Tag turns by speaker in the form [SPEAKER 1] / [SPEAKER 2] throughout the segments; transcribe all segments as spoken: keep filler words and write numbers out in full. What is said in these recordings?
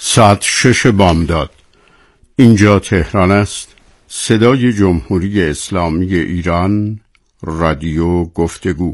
[SPEAKER 1] ساعت شش بامداد. اینجا تهران است. صدای جمهوری اسلامی ایران. رادیو گفتگو.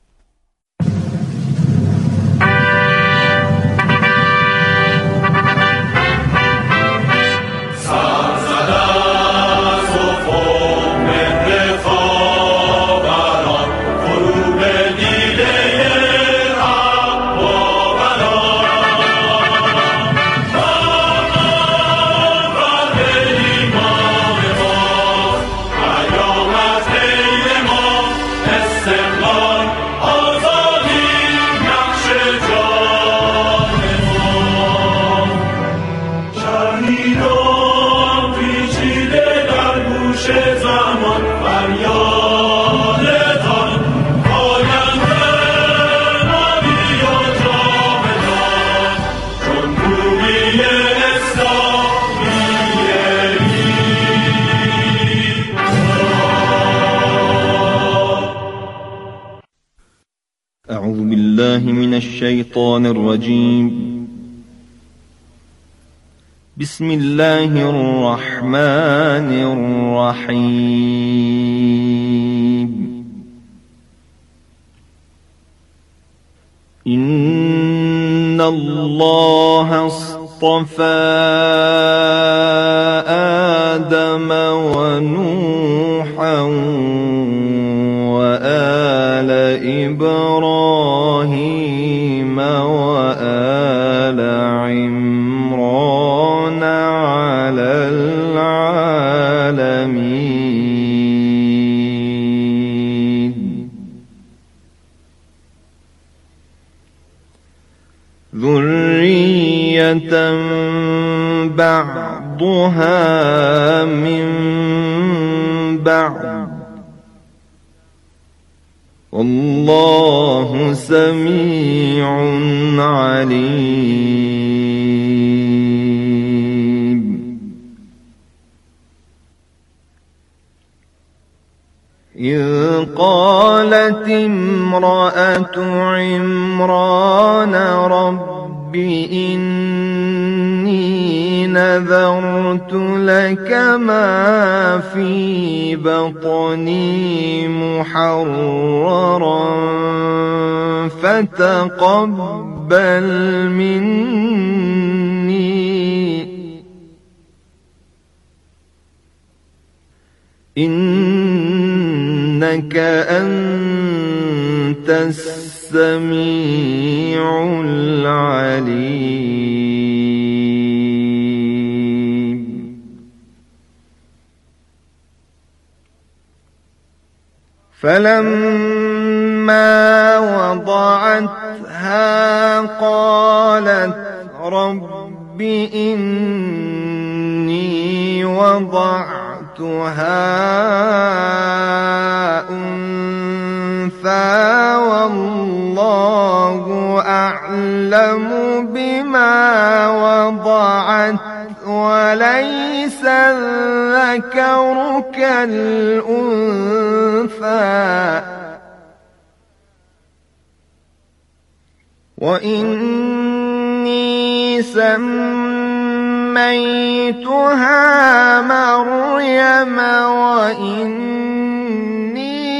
[SPEAKER 2] أعوذ بالله من الشيطان الرجيم. بسم الله الرحمن الرحيم. إن الله اصطفى آدم ونوحا وآل إبراهيم وآل عمران على العالمين. ذرية بعضها من بعض والله سميع عليم. إذ قالت امرأة عمران رب إني نذرت لك ما في بطني محررا فتقبل مني إنك أنت السميع العليم. فلما وضعتها قالت رب إني وضعتها أنثى والله أعلم بما وضعت وليس الذكر كالأنثى وإني سميتها مريم وإني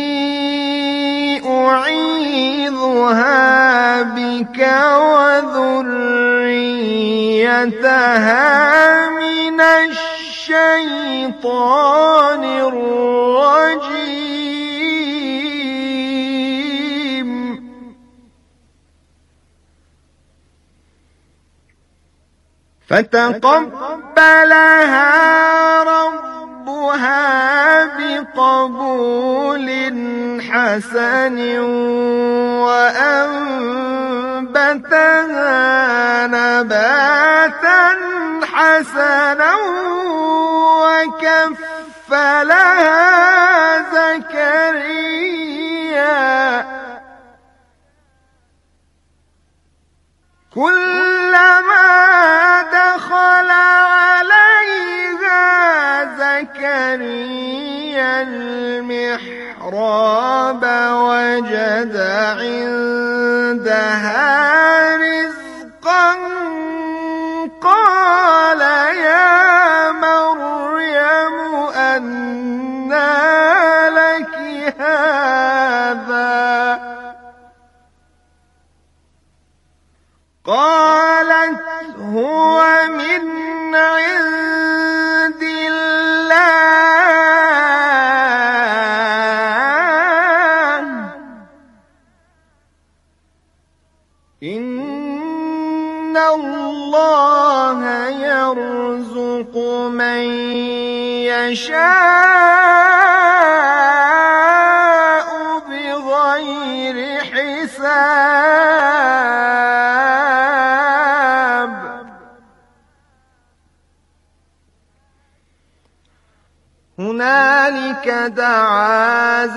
[SPEAKER 2] أعيذها بك وذريتها من الشيطان الرجيم. فتقبلها ربها بقبول حسن وأنبتها نباتا حسنا وكفلها زكريا كلما دخل عليها زكريا المحراب وجد عندها رزقا قال يشاء بغير حساب هنالك دعا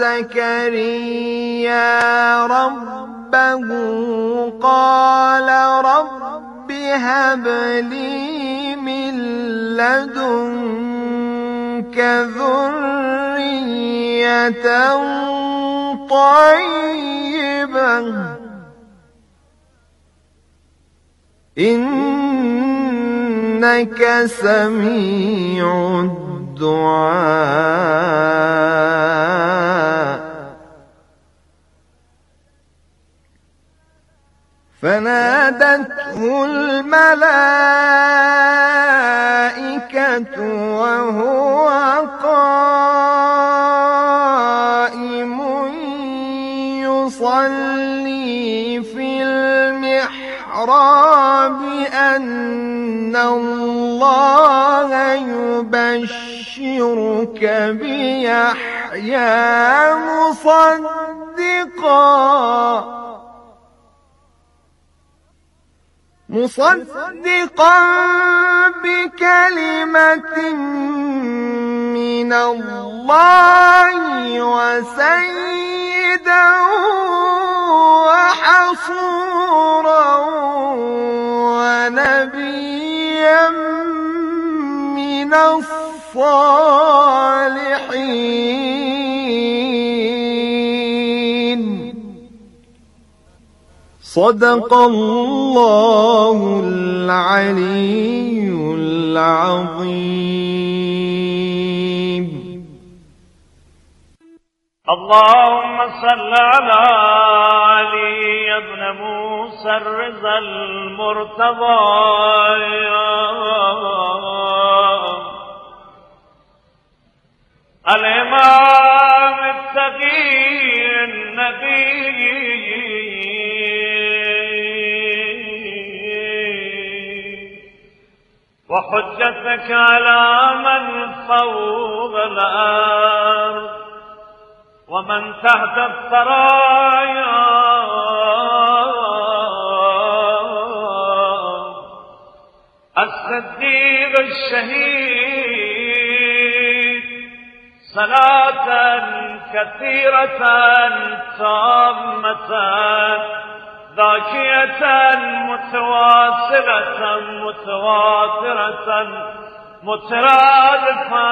[SPEAKER 2] زكريا ربه قال رب هب لي من لدنك ذرية طيبة إنك سميع الدعاء فنادته الملائكة وهو قائم يصلي في المحراب أن الله يبشرك بيحيى مصدقا مصدقا بكلمة من الله وسيدا وحصورا ونبيا من الصالحين صدق الله العلي العظيم.
[SPEAKER 3] اللهم صل على علي بن موسى الرضا المرتضى الإمام التقي النبي وحجتك على من فوق الأرض ومن تحت الثرايا الصديق الشهيد صلاة كثيرة تامة ذاكية متواصلة متواترة مترادفة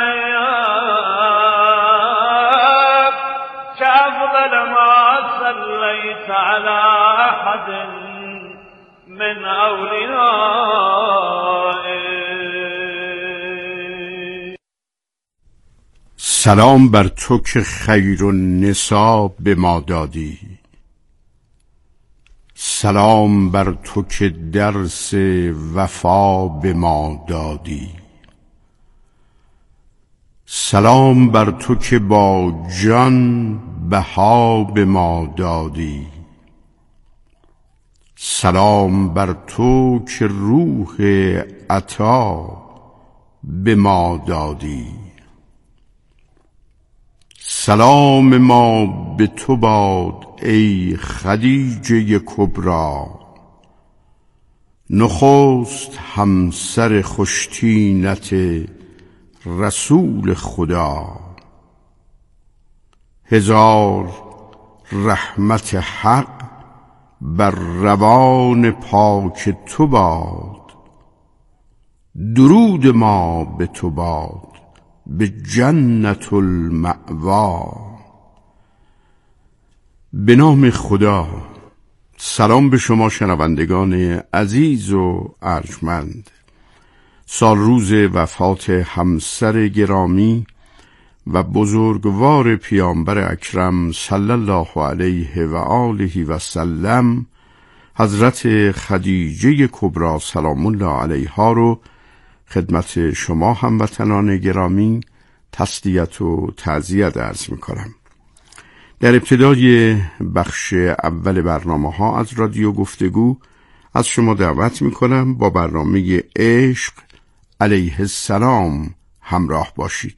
[SPEAKER 3] كأفضل ما صليت على أحد من أوليائك.
[SPEAKER 1] سلام بر تو که خیر النساء به ما دادی، سلام بر تو که درس وفا به ما دادی، سلام بر تو که با جان بها به ما دادی، سلام بر تو که روح عطا به ما دادی، سلام ما به تو باد ای خدیجه کبری، نخست همسر خوشتینت رسول خدا، هزار رحمت حق بر روان پاک تو باد، درود ما به تو باد به جنت المأوا. به نام خدا. سلام به شما شنوندگان عزیز و ارجمند. سال روز وفات همسر گرامی و بزرگوار پیامبر اکرم صلی الله علیه و آله و سلم حضرت خدیجه کبری سلام الله علیها رو خدمت شما هموطنان گرامی تسلیت و تعزیت عرض می‌کنم. در ابتدای بخش اول برنامه ها از رادیو گفتگو از شما دعوت می‌کنم با برنامه عشق علیه السلام همراه باشید.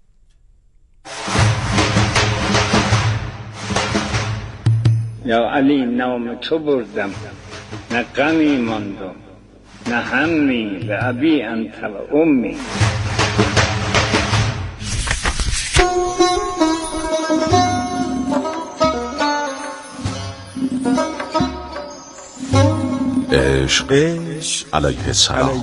[SPEAKER 4] یا علی نام تو بردم، نه غمی ماندم، نه همی به ابی انت و امی.
[SPEAKER 5] عشق علیه السلام.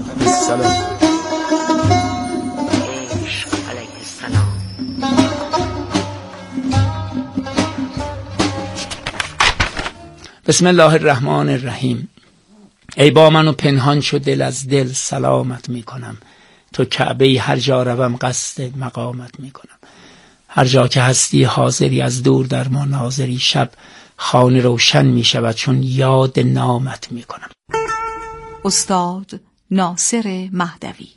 [SPEAKER 6] بسم الله الرحمن الرحیم. ای با من و پنهان شد دل از دل سلامت می کنم، تو کعبه هر جا روم قصد مقامت می کنم. هر جا که هستی حاضری، از دور در ما ناظری، شب خانه روشن می شود چون یاد نامت می کنم.
[SPEAKER 7] استاد ناصر مهدوی.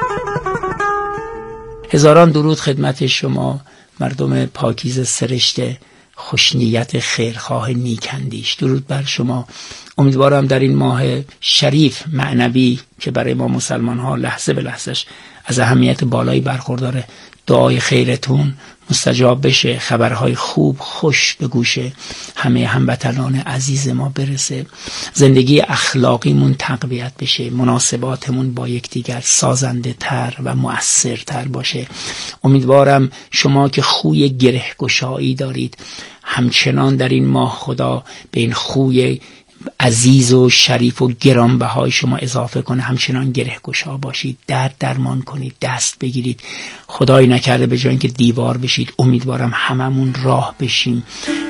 [SPEAKER 6] هزاران درود خدمت شما مردم پاکیزه سرشته خوشنیت خیرخواه نیکندیش. درود بر شما. امیدوارم در این ماه شریف معنوی که برای ما مسلمان ها لحظه به لحظهش از اهمیت بالایی برخورداره، دعای خیرتون مستجاب بشه، خبرهای خوب خوش به گوش همه هموطنان عزیز ما برسه، زندگی اخلاقیمون تقویت بشه، مناسباتمون با یکدیگر سازنده تر و مؤثر تر باشه. امیدوارم شما که خوی گرهگشایی دارید همچنان در این ماه خدا به این خوی عزیز و شریف و گرانبهای شما اضافه کنه، همچنان گرهگشا باشید، درد درمان کنید، دست بگیرید، خدای نکرده به جای اینکه دیوار بشید امیدوارم هممون راه بشیم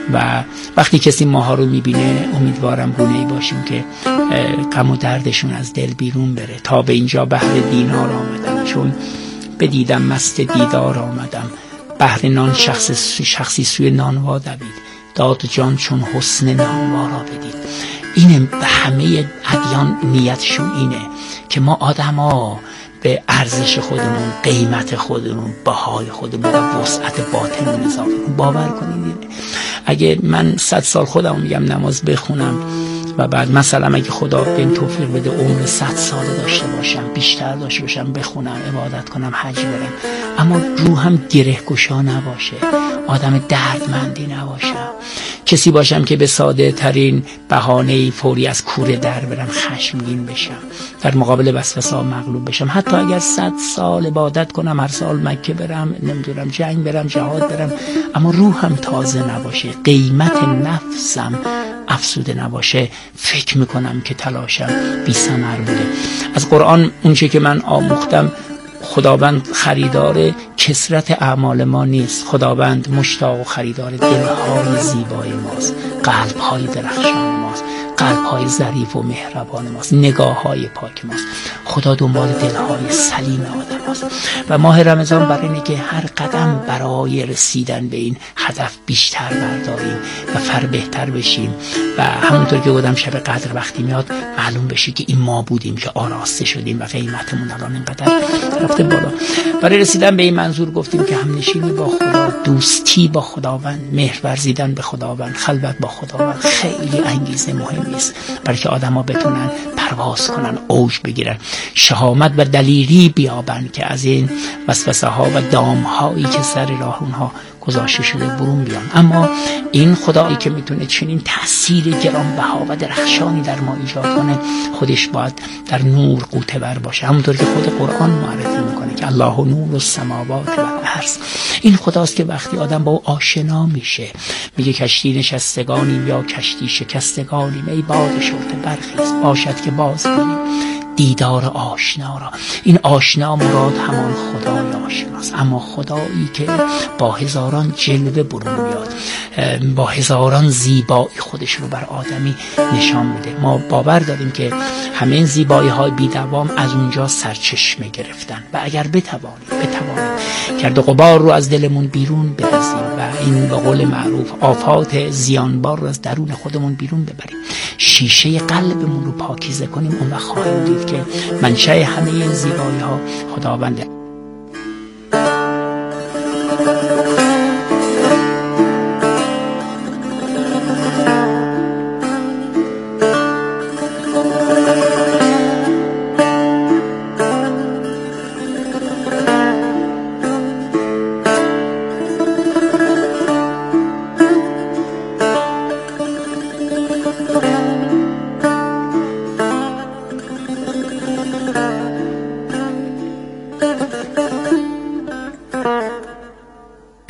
[SPEAKER 6] و وقتی کسی ماها رو میبینه امیدوارم گونه‌ای باشیم که غم و دردشون از دل بیرون بره. تا به اینجا بهر دینار آمدم، چون بدیدم مست دیدار آمدم، بهر نان شخص شخصی سوی نانوا دوید، داد جان چون حسن نانوا را بدید. اینه به همه ادیان نیتشون اینه که ما آدما به ارزش خودمون، قیمت خودمون، بهای خودمون و وسعت باطنمون اضافه کنیم. باور کنید اگه من صد سال خودم میگم نماز بخونم و بعد مثلا اگه خدا بهم توفیق بده عمر صد ساله داشته باشم، بیشتر داشته باشم، بخونم، عبادت کنم، حج برم، اما روحم گرهگشا نباشه، آدم دردمندی نباشم، کسی باشم که به ساده ترین بهانه فوری از کوره در برم، خشمگین بشم، در مقابل وسوسه‌ها مغلوب بشم، حتی اگر صد سال عبادت کنم، هر سال مکه برم، نمیدونم جنگ برم، جهاد برم، اما روحم تازه نباشه، قیمت نفسم افسوده نباشه، فکر میکنم که تلاشم بی ثمر بوده. از قرآن اونچه که من آموختم، خداوند خریدار کثرت اعمال ما نیست، خداوند مشتاق و خریدار دلهای زیبای ماست، قلبهای درخشان ماست، قلبهای ظریف و مهربان ماست، نگاههای پاک ماست. خدا دنبال دلهای سلیم آدم هاست و ماه رمضان برای اینه که هر قدم برای رسیدن به این هدف بیشتر برداریم و فر بهتر بشیم و همونطور که گفتم شب قدر وقتی میاد معلوم بشه که این ما بودیم که آراسته شدیم و قیمتمون الان اینقدر رفته بالا. برای رسیدن به این منظور گفتیم که همنشینی با خدا، دوستی با خداوند، مهر ورزیدن به خداوند، خلوت با خداوند خیلی انگیزه مهمی است برای که آدما بتونن پرواز کنن، اوج بگیرن، شهامت و دلیری بیابن که از این وسوسه ها و دام هایی که سر راه اونها گذاشته شده برون بیان. اما این خدایی که میتونه چنین تأثیر گرانبها و درخشانی در ما ایجاد کنه خودش باید در نور غوطه ور باشه، همونطور که خود قرآن معرفی میکنه که الله نور السماوات و الارض. این خداست که وقتی آدم با او آشنا میشه میگه کشتی نشستگانیم یا کشتی شکستگانیم، ای باد شرطه برخیز باشد که باز بینیم دیدار آشنا را. این آشنا مراد همان خدای آشناست، اما خدایی که با هزاران جلوه برون میاد، با هزاران زیبایی خودش رو بر آدمی نشان میده. ما باور داریم که همه این زیبایی های بی دوام از اونجا سرچشمه گرفتن و اگر بتوانیم بتوانیم گرد و غبار رو از دلمون بیرون بریزیم و این به قول معروف آفات زیانبار رو از درون خودمون بیرون ببریم، شیشه قلبمون رو پاکیزه کنیم، اون وقت خواهیم دید که منشأ همه این زیبایی ها خداونده.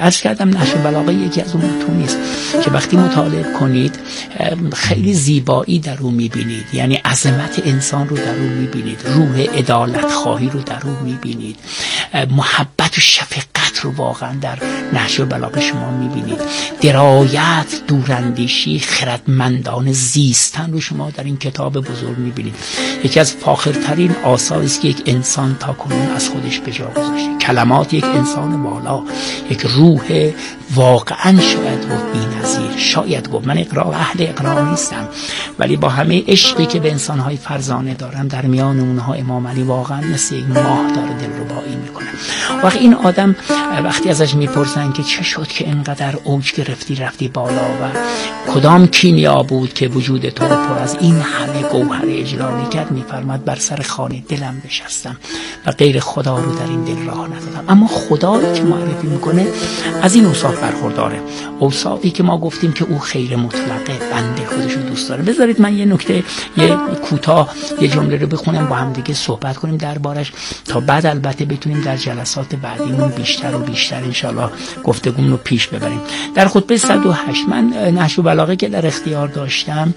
[SPEAKER 6] عرض کردم نهج البلاغه یکی از اون متونی است که وقتی مطالعه کنید خیلی زیبایی در اون میبینید، یعنی عظمت انسان رو در اون میبینید، روح عدالت خواهی رو در اون میبینید، محبت و شفقت رو واقعا در نهج البلاغه شما میبینید، درایت، دوراندیشی، خردمندانه زیستن رو شما در این کتاب بزرگ میبینید. یکی از فاخرترین آثاری است که یک انسان تا کنون از خودش به جا گذاشته. کلمات یک انسان بالا، یک روح واقعا شاید گفت بی‌نظیر، شاید گفت من اقرا اهل اقرا نیستم، ولی با همه عشقی که به انسان‌های فرزانه دارم در میان اونها امام علی واقعا مثل یک ماه داره دلربایی میکنه. وقتی این آدم وقتی ازش میپرسن که چه شد که اینقدر اوج گرفتی رفتی بالا و کدام کیمیا بود که وجود تو رو پر از این همه گوهر اجلالی کرد، میفرماد بر سر خانه دلم نشستم و غیر خدا رو در این دل راه ندادم. اما خدایی که معرفی میکنه از این اوصاف برخورداره، اوصافی که ما گفتیم که او خیر مطلقه، بنده خودش رو دوست داره. بذارید من یه نکته یه کوتاه یه جمله رو بخونم با هم دیگه صحبت کنیم دربارش، تا بعد البته بتونیم در جلسات بعدیمون بیشتر و بیشتر انشالله گفتگومون رو پیش ببریم. در خطبه صد و هشت من نهج البلاغه که در اختیار داشتم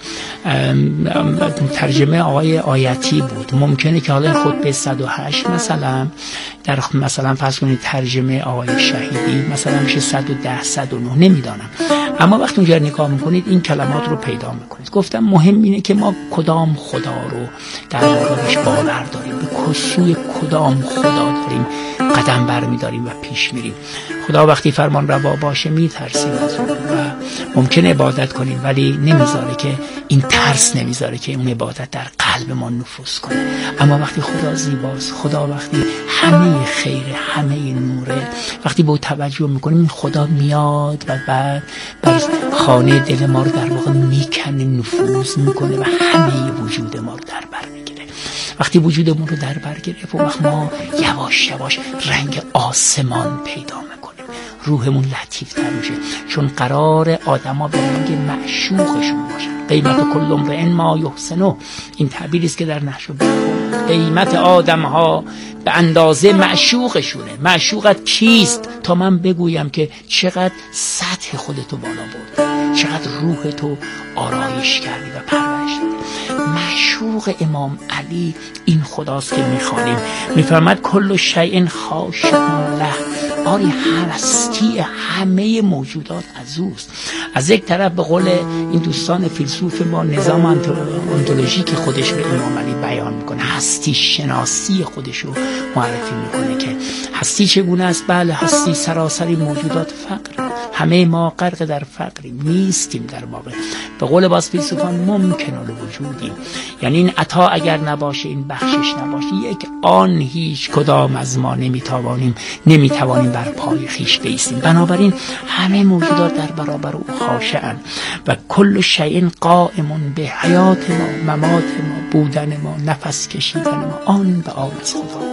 [SPEAKER 6] ترجمه آقای آیتی بود. ممکنه که حالا خطبه صد و هشت مثلا در مثلا فرض کنید ترجمه آقای شهیدی مثلا میشه صد و ده صد و نه، نمیدانم، اما وقتی اونجا نگاه میکنید این کلمات رو پیدا میکنید. گفتم مهم اینه که ما کدام خدا رو در واقعش باور داریم، به کسوی کدام خدا داریم قدم برمیداریم و پیش میریم. خدا وقتی فرمان روا باشه میترسیم از اون و ممکن عبادت کنیم، ولی نمیذاره که این ترس نمیذاره که اون عبادت در قلب ما نفوذ کنه. اما وقتی خدا زیباست، خدا وقتی همه خیره، همه نوره، وقتی به او توجه میکنیم این خدا میاد و بعد بر خانه دل ما رو در واقع میکنه، نفوذ میکنه و همه وجود ما رو در بر میگیره. وقتی وجودمون رو در بر گرفت، وقت ما یواش یواش رنگ آسمان پیدا میکنیم، روحمون لطیف تر میشه، چون قرار آدما به رنگ معشوقشون باشن. قیمت کل امرئ ما یحسنه، این تعبیری است که در نهج البلاغه، قیمت آدم ها به اندازه معشوقشونه. معشوقت کیست تا من بگویم که چقدر سطح خودتو بالا بردی، چقدر روحتو آرایش کردی و پرورش دادی. معشوق امام علی این خداست که میخوانیم. میفرماد کل شیء خاشع له، آری هستی همه موجودات از اوست. از یک طرف به قول این دوستان فیلسوف ما نظام انتولوژیک خودش رو امام علی بیان میکنه، هستی شناسی خودش رو معرفی میکنه که هستی چگونه است. بله، هستی سراسری موجودات فقر، همه ما غرق در فقریم، نیستیم در واقع. به قول باز فیلسوفان ممکن الوجودیم، یعنی این عطا اگر نباشه، این بخشش نباشه، یک آن هیچ کدام از ما نمیتوانیم نمیتوانیم بر پای خیش بایستیم. بنابراین همه موجودات در برابر او خاشعند و کل شیء قائم به حیات ما، ممات ما، بودن ما، نفس کشیدن ما، آن به آن از خدا.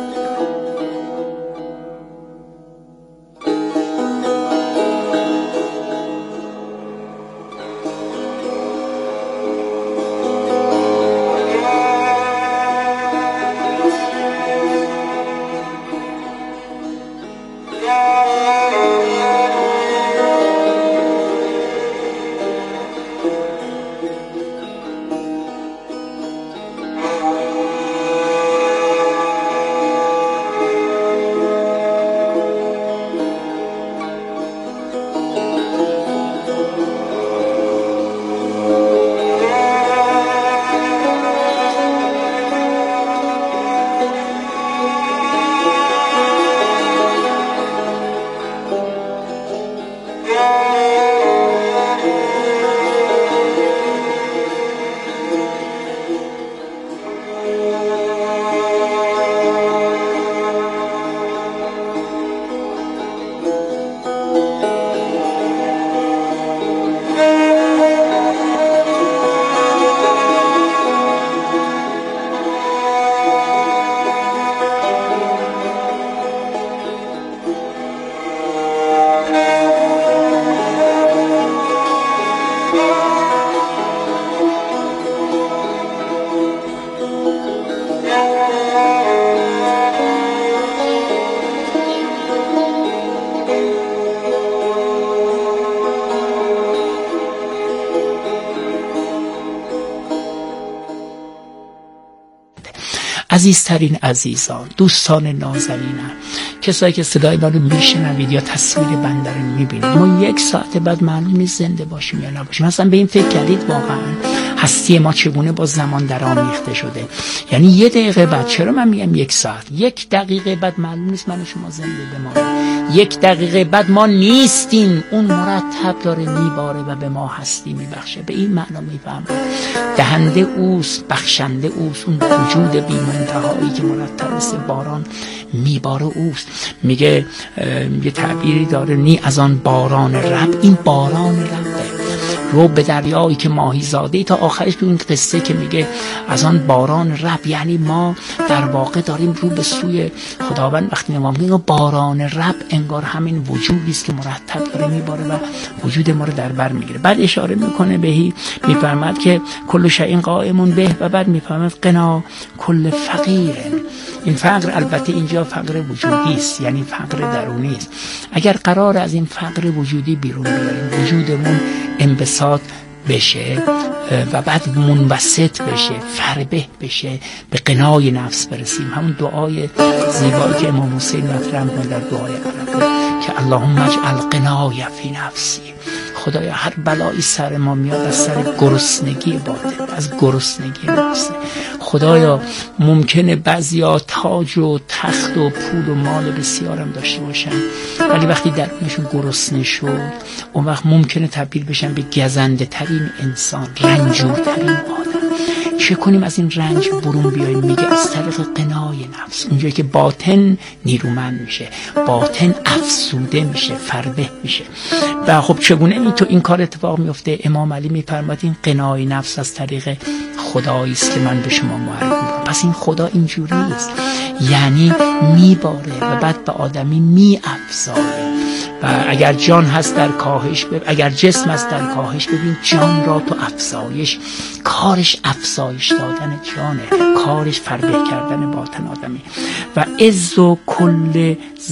[SPEAKER 6] عزیزترین عزیزان، دوستان نازنینم، کسایی که صدای منو میشنوید یا تصویر بنده رو میبینید، ما یک ساعت بعد معلوم نیست زنده باشیم یا نباشیم. مثلا به این فکر کردید واقعا هستی ما چگونه با زمان درآمیخته شده؟ یعنی یه دقیقه بعد، چرا من میگم یک ساعت، یک دقیقه بعد معلوم نیست من و شما زنده بمانیم. یک دقیقه بعد ما نیستیم، اون مرتب داره میباره و به ما هستی میبخشه. به این معنا میفهمم دهنده اوست، بخشنده اوست، اون وجود بی منتهایی که مرتب مثل باران میباره اوست. میگه یه تعبیری داره، نی از آن باران رب، این باران ربه، رو به دریایی که ماهی زاده، تا آخرش تو این قصه که میگه از آن باران رب، یعنی ما در واقع داریم رو به سوی خداوند. وقتی ما میگیم باران رب، انگار همین وجودی است که مرتب داره میباره و وجود ما رو در بر میگیره. بعد اشاره میکنه بهی، میفرماد که کل شیء قائم به، و بعد میفرماد قنا کل فقیر. این فقر البته اینجا فقر وجودی است، یعنی فقر درونی است. اگر قرار از این فقر وجودی بیرون بیاریم، وجودمون انبساط بشه و بعد منبسط بشه، فربه بشه، به قنای نفس برسیم، همون دعای زیبایی که امام حسین مطرح می‌کنه در دعای عربی که اللهم اجعل قنای فی نفسی، خدایا هر بلایی سر ما میاد از سر گرسنگی باطن، از گرسنگی نفس. خدایا ممکنه بعضیا تاج و تخت و پول و مال بسیارم داشته باشن، ولی وقتی درونشون گرسنه شد، اون وقت ممکنه تبدیل بشن به گزنده ترین انسان، رنجور ترین آدم. چه کنیم از این رنج برون بیاییم؟ میگه از طریق قنای نفس، اونجایی که باطن نیرومند میشه، باطن افسوده میشه، فربه میشه. و خب چگونه این تو این کار اتفاق میفته؟ امام علی میفرماد این قنای نفس از طریق خدایی است که من به شما معرفی میکنم. پس این خدا اینجوری است، یعنی میباره و بعد به آدمی میافزاید. و اگر جان هست در کاهش، بب... اگر جسم هست در کاهش، ببین جان را تو افزایش، کارش افزایش دادن جانه، کارش فربه کردن باطن آدمی. و عز و کل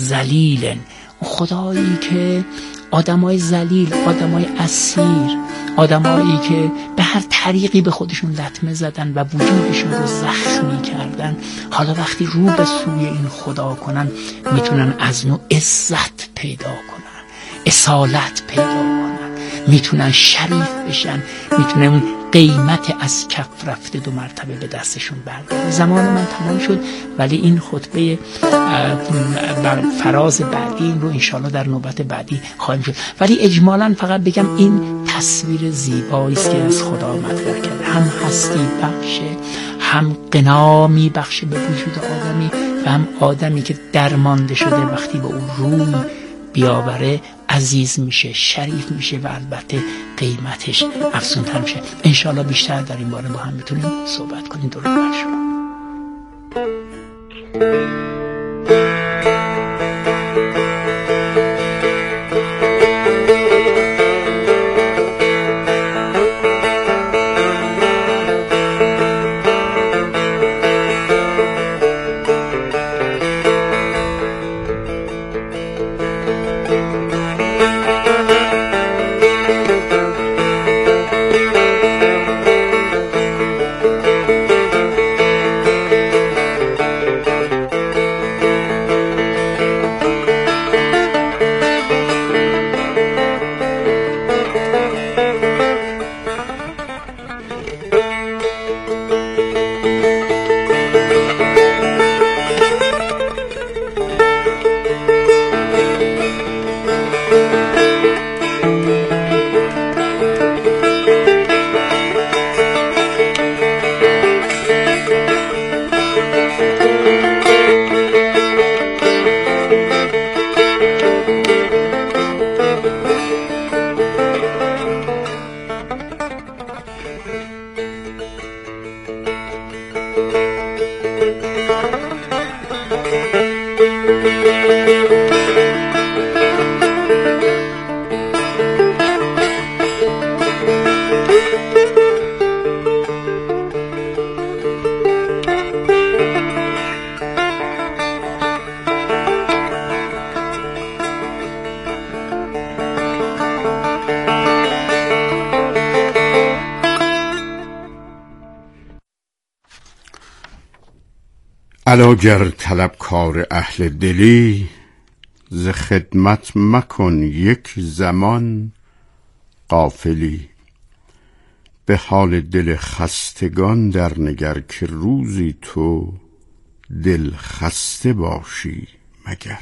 [SPEAKER 6] ذلیل، خدایی که آدمای ذلیل، آدمای اسیر، آدمایی که به هر طریقی به خودشون لطمه زدن و وجودشون رو زخمی کردن، حالا وقتی رو به سوی این خدا کنن، میتونن از نوع عزت پیدا کنن، اصالت پیدا کنن، میتونن شریف بشن، میتونن اون قیمت از کف رفته دو مرتبه به دستشون برداره. زمان من تمام شد، ولی این خطبه بر فراز بعدی این رو انشالله در نوبت بعدی خواهیم شد. ولی اجمالا فقط بگم این تصویر زیبایی است که از خدا مطرح کرده، هم هستی بخشه، هم قنا می بخشه به وجود آدمی، و هم آدمی که درمانده شده وقتی به اون روی بیاوره عزیز میشه، شریف میشه و البته قیمتش افزونتر میشه. انشالله بیشتر در این باره با هم میتونیم صحبت کنیم. درود بر شما.
[SPEAKER 1] الا گر طلبکار اهل دلی، ز خدمت مکن یک زمان غافلی. به حال دل خستگان در نگر، که روزی تو دل خسته باشی مگر.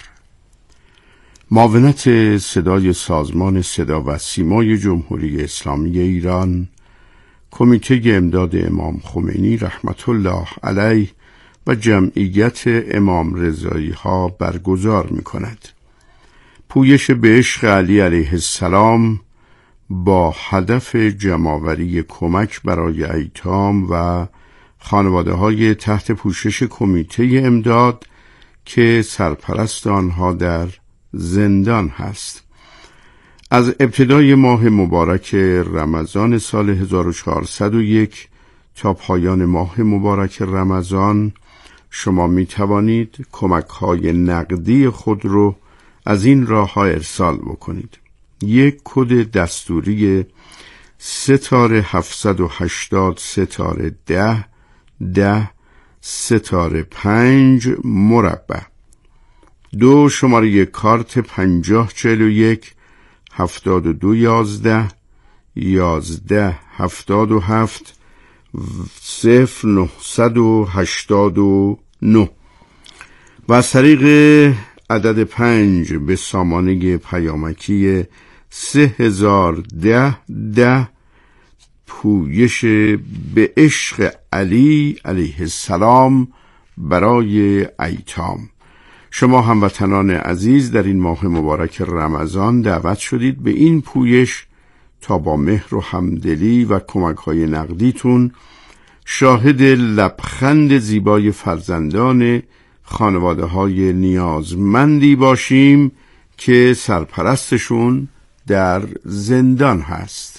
[SPEAKER 1] معاونت صدای سازمان صدا و سیمای جمهوری اسلامی ایران، کمیته امداد امام خمینی رحمت الله علیه و جمعیت امام رضایی ها برگزار می کند. پویش به عشق علی علیه السلام با هدف جمع‌آوری کمک برای ایتام و خانواده های تحت پوشش کمیته امداد که سرپرست آنها در زندان هست. از ابتدای ماه مبارک رمضان سال هزار و چهارصد و یک تا پایان ماه مبارک رمضان شما می توانید کمک های نقدی خود رو از این راه ها ارسال بکنید. یک کد دستوری ستاره هفتصد و هشتاد ستاره ده ده ستاره پنج مربع. دو شماره کارت پنجاه چهل و یک هفتاد و دو یازده یازده هفتاد و هفت صفر نهصد و هشتاد و نه و از طریق عدد پنج به سامانه پیامکی سه هزار ده ده پویش به عشق علی علیه السلام برای ایتام. شما هموطنان عزیز در این ماه مبارک رمضان دعوت شدید به این پویش تا با مهر و همدلی و کمک‌های نقدیتون شاهد لبخند زیبای فرزندان خانواده‌های نیازمندی باشیم که سرپرستشون در زندان هست.